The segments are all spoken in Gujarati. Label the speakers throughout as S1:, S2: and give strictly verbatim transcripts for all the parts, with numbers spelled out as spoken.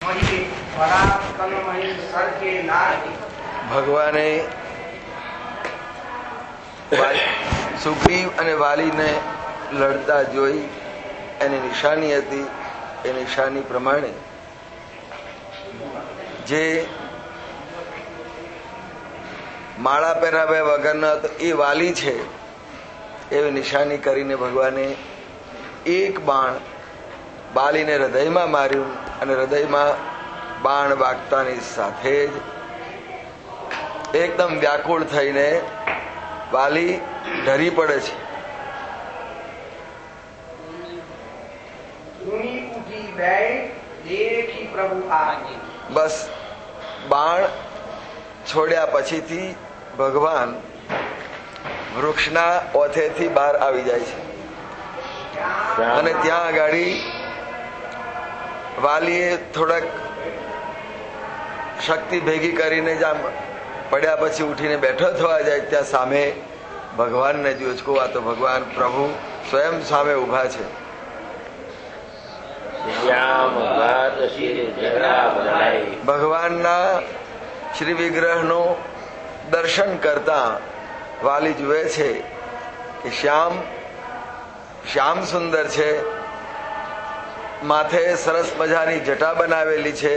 S1: ભગવાને સુગ્રીવ અને વાલીને લડતા જોઈ એની નિશાની હતી. એ નિશાની પ્રમાણે જે માળા પહેરાવ્યા વગરના તો એ વાલી છે એવી નિશાની કરીને ભગવાને એક બાણ બાલીને હૃદયમાં માર્યું અને હૃદયમાં બાણ વાગતાની સાથે જ એકદમ વ્યાકુળ થઈને વાલી ઢરી પડે છે. બસ બાણ છોડ્યા પછીથી ભગવાન વૃક્ષના ઓથેથી બહાર આવી જાય છે અને ત્યાં આગળ વાલીએ થોડાક શક્તિ ભેગી કરીને જ આમ પડ્યા પછી ઉઠીને બેઠો થવા જાય ત્યાં સામે ભગવાનને જોચકો. આ તો ભગવાન પ્રભુ સ્વયં સામે ઉભા છે. ભગવાનના શ્રી વિગ્રહનું દર્શન કરતા વાલી જુએ છે કે શ્યામ શ્યામ સુંદર છે, માથે સરસ મજાની જટા બનાવેલી છે,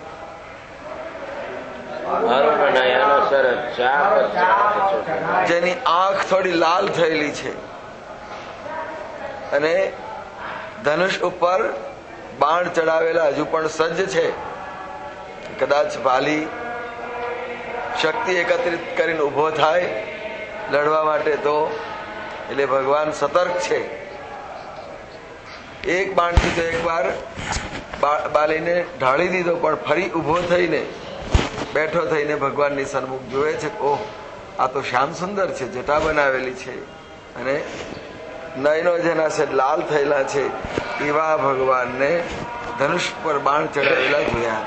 S1: જેની આંખ થોડી લાલ થયેલી છે અને ધનુષ ઉપર બાણ ચડાવેલા હજુ પણ સજ્જ છે. કદાચ વાલી શક્તિ એકત્રિત કરીને ઉભો થાય લડવા માટે તો એટલે ભગવાન સતર્ક છે. એક બાણથી તો એક વાર બાલીને ઢાળી દીધો પણ ફરી ઉભો થઈને બેઠો થઈને ભગવાનની સન્મુખ જોવે છે. ઓહ, આ તો શ્યામ સુંદર છે, જટા બનાવેલી છે અને નયનો જેના છે લાલ થયેલા છે એવા ભગવાનને ધનુષ પર બાણ ચડાવેલા જોયા.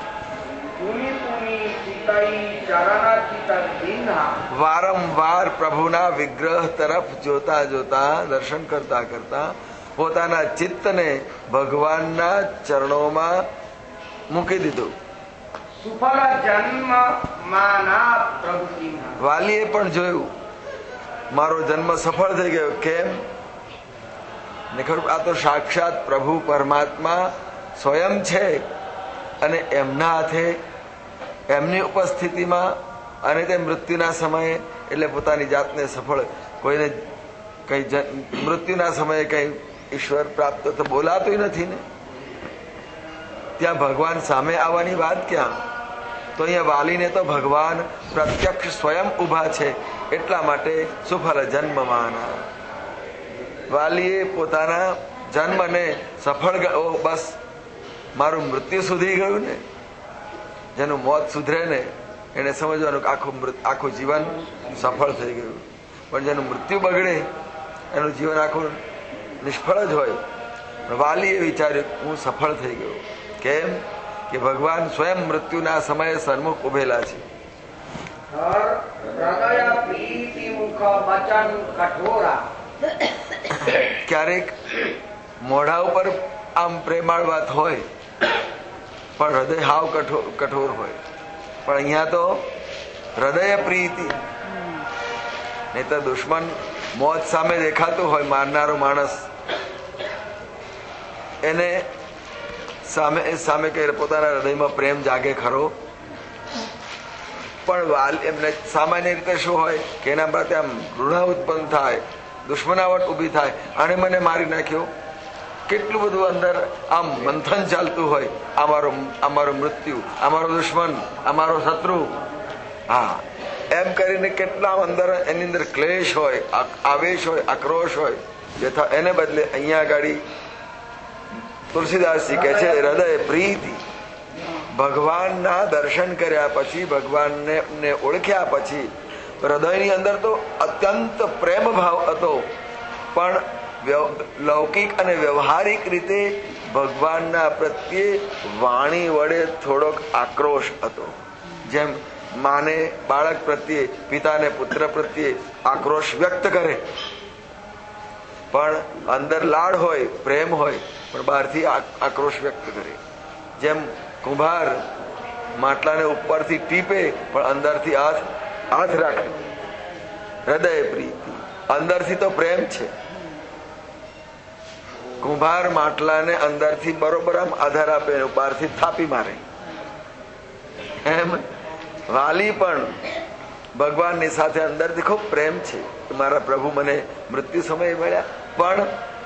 S1: વારંવાર પ્રભુના વિગ્રહ તરફ જોતા જોતા દર્શન કરતા કરતા પોતાના ચિત્તને ભગવાનના ચરણોમાં મૂકી દીધું. વાલીએ પણ જોયું મારો જન્મ સફળ થઈ ગયો. કેમ? ને ખરું આ તો સાક્ષાત પ્રભુ પરમાત્મા સ્વયં છે અને એમના હાથે એમની ઉપસ્થિતિમાં અને તે મૃત્યુના સમયે એટલે પોતાની જાતને સફળ કોઈને કઈ મૃત્યુના સમયે કઈ ઈશ્વર પ્રાપ્ત તો બોલાતું નથી ને. ત્યાં ભગવાન સામે આવવાની વાત ક્યાં? તો અહીંયા વાલીને તો ભગવાન પ્રત્યક્ષ સ્વયં ઉભા છે એટલા માટે સુફળ જન્મમાના. વાલીએ પોતાના જન્મને સફળ બસ મારું મૃત્યુ સુધી ગયું ને. જેનું મોત સુધરે ને એને સમજવાનું કે આખું આખું જીવન સફળ થઈ ગયું. પણ જેનું મૃત્યુ બગડે એનું જીવન આખું નિષ્ફળ જ હોય. વાલીએ વિચાર્યું હું સફળ થઈ ગયો. કેમ કે ભગવાન સ્વયં મૃત્યુના સમયે સન્મુખ ઉભેલા છે. ક્યારેક મોઢા ઉપર આમ પ્રેમાળ વાત હોય પણ હૃદય હાવ કઠોર કઠોર હોય. પણ અહીંયા તો હૃદય પ્રીતિ. નહીં તો દુશ્મન મોત સામે દેખાતું હોય મારનારો માણસ એને સામે સામે કઈ પોતાના હૃદયમાં પ્રેમ જાગે ખરો. પણ વાલ એમને સામાન્ય રીતે શું હોય કે એના પ્રત્યે આમ ઘૃણા ઉત્પન્ન થાય, દુશ્મનાવટ ઉભી થાય. આને મને મારી નાખ્યો, કેટલું બધું અંદર આમ મંથન ચાલતું હોય. અમારો અમારો મૃત્યુ, અમારો દુશ્મન, અમારો શત્રુ, હા એમ કરીને કેટલા અંદર એની અંદર ક્લેશ હોય, આવેશ હોય, આક્રોશ હોય. જેથા એને બદલે અહીંયા આગળ તુલસીદાસજી કહે છે હૃદય પ્રીતિ. ભગવાનના દર્શન કર્યા પછી, ભગવાનને ઓળખ્યા પછી હૃદયની અંદર તો અત્યંત પ્રેમ ભાવ હતો, પણ લૌકિક અને વ્યવહારિક રીતે ભગવાનના પ્રત્યે વાણી વડે થોડોક આક્રોશ હતો. જેમ માને બાળક પ્રત્યે, પિતાને પુત્ર પ્રત્યે આક્રોશ વ્યક્ત કરે, પણ અંદર લાડ હોય, પ્રેમ હોય, પણ બહારથી આક્રોશ વ્યક્ત કરે. જેમ કુંભાર માટલાને ઉપરથી ટીપે પણ અંદરથી હાથ હાથ રાખે, હૃદય પ્રીતિ, અંદરથી તો પ્રેમ છે. કુંભાર માટલાને અંદરથી બરોબર આમ આધાર આપે, બહારથી થાપી મારે. એમ વાલી પણ ભગવાનની સાથે અંદરથી ખૂબ પ્રેમ છે. મારા પ્રભુ મને મૃત્યુ સમયે મળ્યા, પણ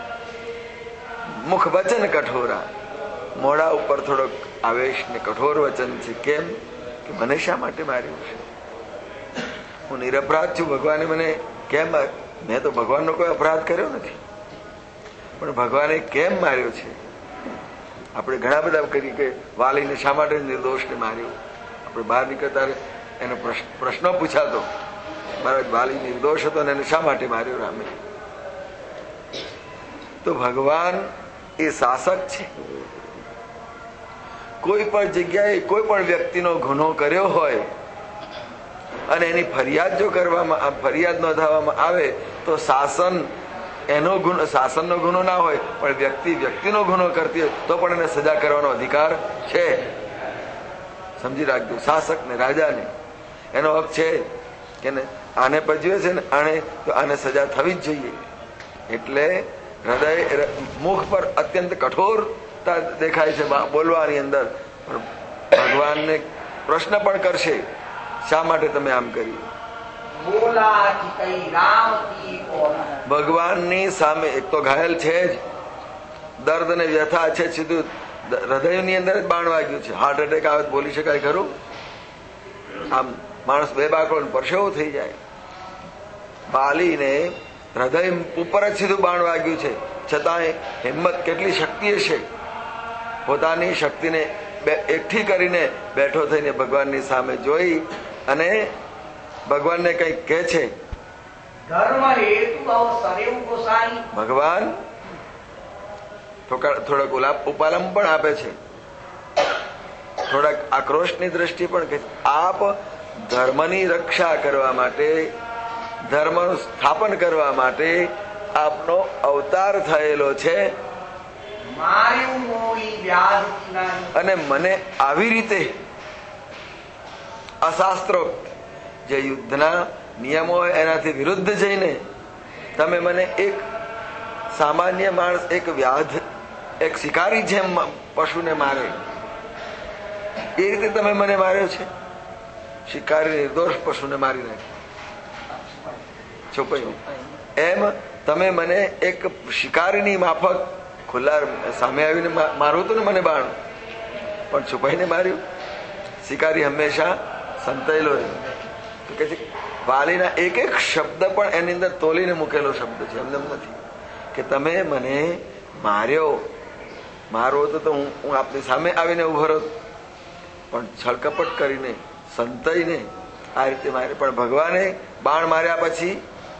S1: મુખ વચન કઠોરા, મોઢા ઉપર થોડોક આવેશ ને કઠોર વચન છે. કેમ કે મને શા માટે માર્યું છે? હું નિરપરાધ છું. ભગવાને મને કેમ? મેં તો ભગવાનનો કોઈ અપરાધ કર્યો નથી, પણ ભગવાને કેમ માર્યો છે? આપણે ઘણા બધા કરીએ કે વાલીને શા માટે નિર્દોષને માર્યો. આપણે બહાર નીકળતા એનો પ્રશ્ન પૂછાતો, મારો વાલી નિર્દોષ હતો અને એને શા માટે માર્યો રામે? તો ભગવાન એ શાસક છે. કોઈ પણ જગ્યાએ કોઈ પણ વ્યક્તિનો ગુનો કર્યો હોય અને એની ફરિયાદ જો કરવામાં ફરિયાદ નોંધાવવામાં આવે તો શાસન એનો ગુનો શાસનનો ગુનો ના હોય, પણ વ્યક્તિ વ્યક્તિનો ગુનો કરતી હોય તો પણ એને સજા કરવાનો અધિકાર છે. સમજી રાખજો, શાસક ને રાજાને એનો હક છે કે આને પજવે છે ને આને તો આને સજા થવી જ જોઈએ. એટલે હૃદય મુખ પર અત્યંત કઠોરતા દેખાય છે બોલવાની અંદર, પણ ભગવાનને પ્રશ્ન પણ કરશે, શા માટે તમે આમ કર્યું? ભગવાનની સામે એક તો ઘાયલ છે જ, દર્દ અને વ્યથા છે, સીધું હૃદયની અંદર જ બાણ વાગ્યું છે. હાર્ટ એટેક આવે બોલી શકાય ખરું? આમ માણસ બે બાકડો પરસેવો થઈ જાય. બાલીને હૃદય ઉપર જ સીધું બાણ વાગ્યું છે, છતાંય હિંમત, કેટલી શક્તિ હશે, પોતાની શક્તિને એકઠી કરીને બેઠો થઈને ભગવાનની સામે જોઈ અને ભગવાનને કઈક કહે છે. ભગવાન થોડાક ઉપાલમ પણ આપે છે, થોડાક આક્રોશની દ્રષ્ટિ પણ કહે છે. આપ ધર્મની રક્ષા કરવા માટે, ધર્મનું સ્થાપન કરવા માટે આપનો અવતાર થયેલો છે અને મને આવી રીતે અશાસ્ત્રોક્ત જે યુદ્ધના નિયમો હોય એનાથી વિરુદ્ધ જઈને તમે મને એક સામાન્ય માણસ, એક વ્યાધ, એક શિકારી જેમ પશુને મારે એ રીતે તમે મને માર્યો છે. શિકારી નિર્દોષ પશુને મારી નાખ્યો, છુપાયું. એમ તમે મને એક શિકારીની માફક ખુલ્લા સામે આવીને મારવું હતું ને મને બાણ, પણ છુપાઈને માર્યું. શિકારી હંમેશા સંતાયેલો રહ્યો. તો કે છે વાલીના એક એક શબ્દ પણ એની અંદર તોલીને મૂકેલો શબ્દ છે, એમને એમ નથી કે તમે મને માર્યો. મારો હતો તો હું હું આપની સામે આવીને ઉભો રહ્યો, પણ છળકપટ કરીને સંતાઈને આ રીતે મારે. પણ ભગવાને બાણ માર્યા પછી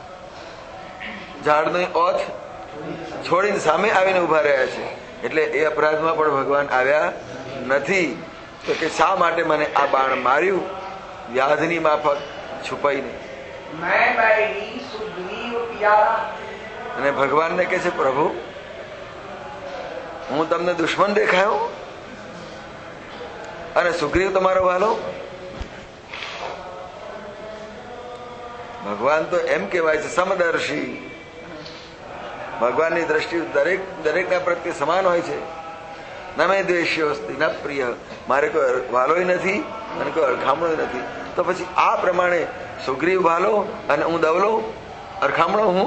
S1: ઝાડની ઓથ છોડીને સામે આવીને ઉભા રહ્યા છે, એટલે એ અપરાધમાં પણ ભગવાન આવ્યા નથી. તો કે શા માટે મને આ બાણ માર્યું? વ્યાધની માફક છુપાઈને. અને ભગવાનને કહે છે, પ્રભુ હું તમને દુશ્મન દેખાયો અને સુગ્રીવ તમારો વાલો? ભગવાન તો એમ કહેવાય છે સમદર્શી. ભગવાનની દ્રષ્ટિ દરેક દરેકના પ્રત્યે સમાન હોય છે. ન મેં દ્વેષ્યો અસ્તિ ન પ્રિય, મારે કોઈ વાલોય નથી અને કોઈ અરખામણો નથી. તો પછી આ પ્રમાણે સુગ્રીવ વાલો અને હું દવલો અરખામણો હું?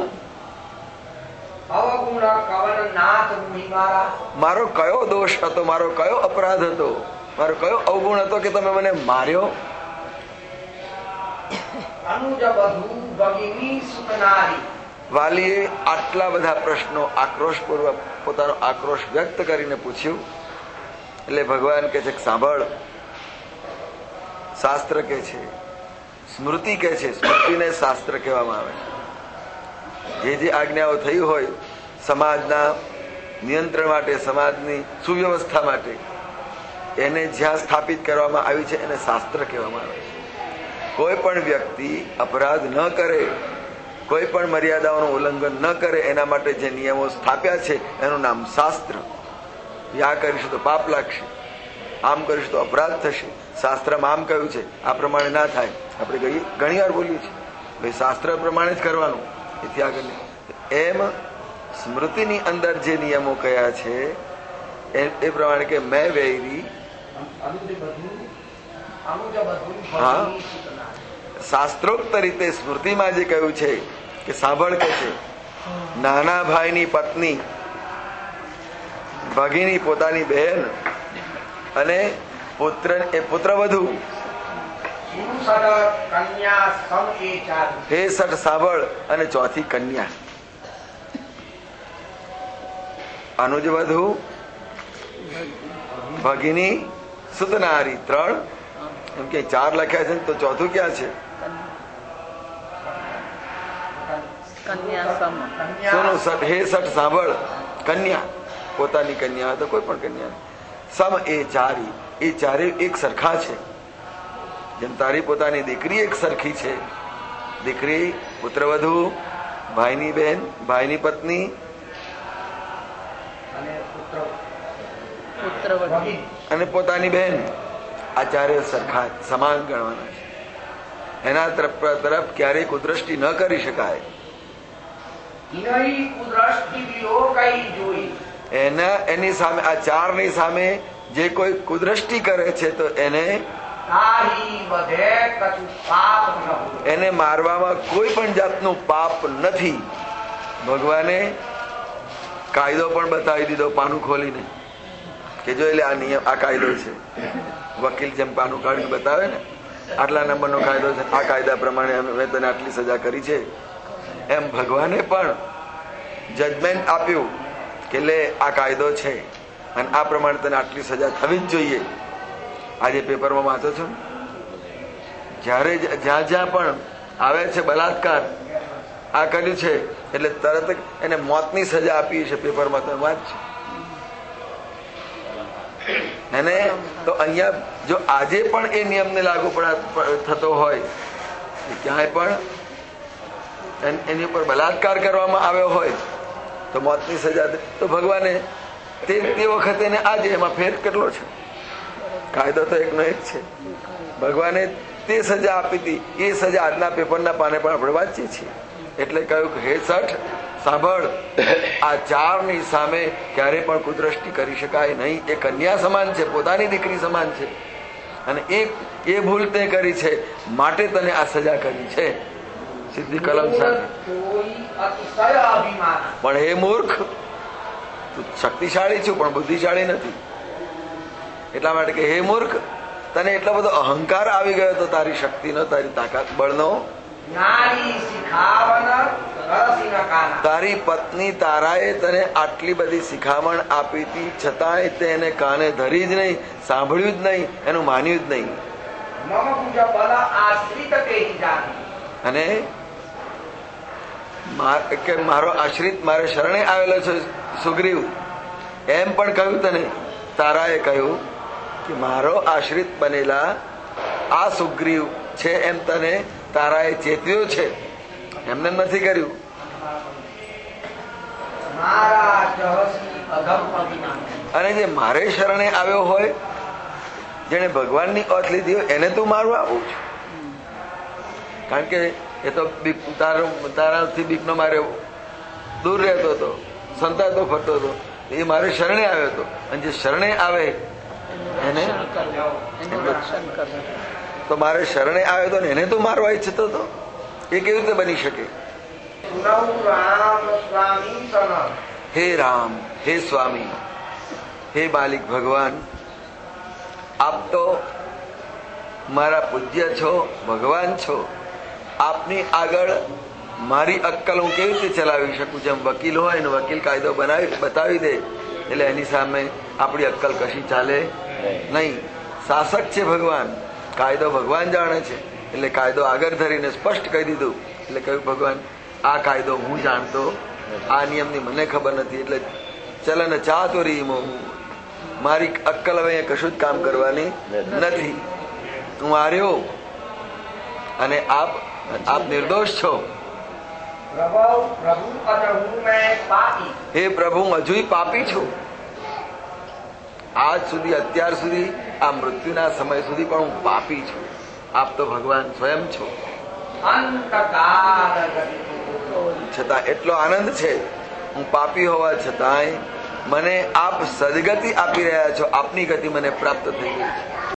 S1: મારો કયો દોષ હતો? મારો કયો અપરાધ હતો? મારો કયો અવગુણ હતો કે તમે મને માર્યો? વાલીએ આટલા બધા પ્રશ્નો આક્રોશપૂર્વક પોતાનો આક્રોશ વ્યક્ત કરીને પૂછ્યું. એટલે ભગવાન કહે છે, સાંભળ, શાસ્ત્ર કે છે, સ્મૃતિ કે છે, સ્મૃતિને શાસ્ત્ર કહેવામાં આવે છે. જે જે આજ્ઞાઓ થઈ હોય સમાજના નિયંત્રણ માટે, સમાજની સુવ્યવસ્થા માટે, એને જ્યાં સ્થાપિત કરવામાં આવી છે એને શાસ્ત્ર કહેવામાં આવે છે. કોઈ પણ વ્યક્તિ અપરાધ ન કરે, કોઈ પણ મર્યાદાઓનું ઉલ્લંઘન ન કરે, એના માટે જે નિયમો સ્થાપ્યા છે એનું નામ શાસ્ત્ર. યા કરીશું તો પાપ લાગશે. આમ કરીશ તો અપરાધ થશે, શાસ્ત્રમાં આમ કહ્યું છે, આ પ્રમાણે ના થાય. આપણે ઘણી વાર બોલીએ છીએ ભાઈ શાસ્ત્ર પ્રમાણે જ કરવાનું, એથી આગળ. એમ સ્મૃતિની અંદર જે નિયમો કયા છે એ પ્રમાણે કે મેં વૈરી, હા, શાસ્ત્રોક્ત રીતે સ્મૃતિમાં જે કહ્યું છે કે સાંભળ કે છે નાના ભાઈની પત્ની, ભગીની પોતાની બહેન અને પુત્ર એ પુત્રવધુ, હે સઠ સાંભળ, અને ચોથી કન્યા. અનુજ વધુ, ભગીની, સુતનારી, ત્રણ. એમ કે ચાર લખ્યા છે તો ચોથું ક્યાં છે? સોનું સઠ, હે સઠ સાંભળ, કન્યા, પોતાની કન્યા તો કોઈ પણ કન્યા. સમ એ ચારી, એ ચારે એક સરખા છે. જેમ તારી પોતાની દીકરી એક સરખી છે, દીકરી, પુત્રવધુ, ભાઈની બહેન, ભાઈની પત્ની અને પોતાની બહેન, આ ચારે સરખા સમાન ગણવાના છે. એના તરફ તરફ ક્યારેય કુદ્રષ્ટિ ન કરી શકાય. એના એની સામે, આ ચાર ની સામે જે કોઈ કુદ્રષ્ટિ કરે છે તો એને એને મારવામાં કોઈ પણ જાતનું પાપ નથી. ભગવાને કાયદો પણ બતાવી દીધો પાનું ખોલીને કે જો એટલે આ નિયમ, આ કાયદો છે. વકીલ જેમ પાનું કાઢીને બતાવે ને, આટલા નંબરનો કાયદો છે, આ કાયદા પ્રમાણે મેં તને આટલી સજા કરી છે. એમ ભગવાને પણ જજમેન્ટ આપ્યું કે લે આ કાયદો છે અને આ પ્રમાણે તને આટલી સજા થવી જ જોઈએ. આજે પેપરમાં વાંચો છો, જયારે જ્યાં જ્યાં પણ આવે છે બલાત્કાર, આ કર્યું છે એટલે તરત એને મોતની સજા આપી છે. પેપરમાં તમે વાંચજો. એને તો અહીંયા જો આજે પણ એ નિયમને લાગુ થતો હોય, ક્યાંય પણ એની ઉપર બલાત્કાર કરવામાં આવ્યો હોય તો મોતની સજા, તો ભગવાને તે વખતે ને આજે એમાં ફેર કેટલો છે? કાયદો તો એકનો એક છે. ભગવાને તે સજા આપી હતી, એ સજા આજના પેપરના પાને પણ આપણે વાંચીએ છીએ. એટલે કહ્યું કે હે સઠ સાંભળ, આ ચાર ની સામે ક્યારે પણ કુદ્રષ્ટિ કરી શકાય નહીં. એ કન્યા સમાન છે, પોતાની દીકરી સમાન છે, અને એક એ ભૂલ તે કરી છે માટે તને આ સજા કરી છે. સિદ્ધિ કલમ સાથે. પણ હે મૂર્ખ, તું શક્તિશાળી છું પણ બુદ્ધિશાળી નથી. એટલા માટે કે હે મૂર્ખ, તને એટલો બધો અહંકાર આવી ગયો તો તારી શક્તિનો, તારી તાકાત બળનો. તારી પત્ની તારાએ તને આટલી બધી શિખામણ આપી હતી, છતાંય તેને કાને ધરી જ નહીં, સાંભળ્યું જ નહીં, એનું માન્યું જ નહીં. અને કે મારો આશ્રિત મારે શરણે આવેલો છે સુગ્રીવ, એમ પણ કહ્યું તને. તારાએ કહ્યું કે મારો આશ્રિત બનેલા આ સુગ્રીવ છે એમ તને તારાએ ચેતવ્યો છે, એમને નથી કર્યું. અને જે મારે શરણે આવ્યો હોય, જેને ભગવાનની ઓથ લીધી હોય, એને તું મારવા આવું છું. કારણ કે એ તો તારાથી બીકનો મારે દૂર રહેતો હતો, સંતાતો ફરતો હતો. એ મારે શરણે આવ્યો હતો, અને જે શરણે આવે એને તો મારે શરણે આવ્યો હતો ને એને તો મારવા ઈચ્છતો હતો. એ કેવી રીતે બની શકે? હે રામ, હે સ્વામી, હે માલિક ભગવાન, આપ તો મારા પૂજ્ય છો, ભગવાન છો. આપની આગળ મારી અક્કલ હું કેવી રીતે ચલાવી શકું? જેમ વકીલ હોય ને, વકીલ કાયદો બનાવી બતાવી દે એટલે એની સામે આપણી અક્કલ કશી ચાલે નહીં. શાસક છે ભગવાન, કાયદો ભગવાન જાણે છે, એટલે કાયદો આગળ ધરીને સ્પષ્ટ કહી દીધું. એટલે કહ્યું ભગવાન, આ કાયદો હું જાણતો, આ નિયમની મને ખબર નથી, એટલે ચલન ચાતુરી મારી અક્કલ હવે કશું જ કામ કરવાની નથી. હું હાર્યો અને આપ આપ નિર્દોષ છો. હે પ્રભુ, હું હજુ પાપી છું. આજ સુધી, અત્યાર સુધી આ મૃત્યુના સમય સુધી પણ હું પાપી છું, આપ તો ભગવાન સ્વયં છો. છતાં એટલો આનંદ છે, હું પાપી હોવા છતાંય મને આપ સદગતિ આપી રહ્યા છો, આપની ગતિ મને પ્રાપ્ત થઈ ગઈ છે.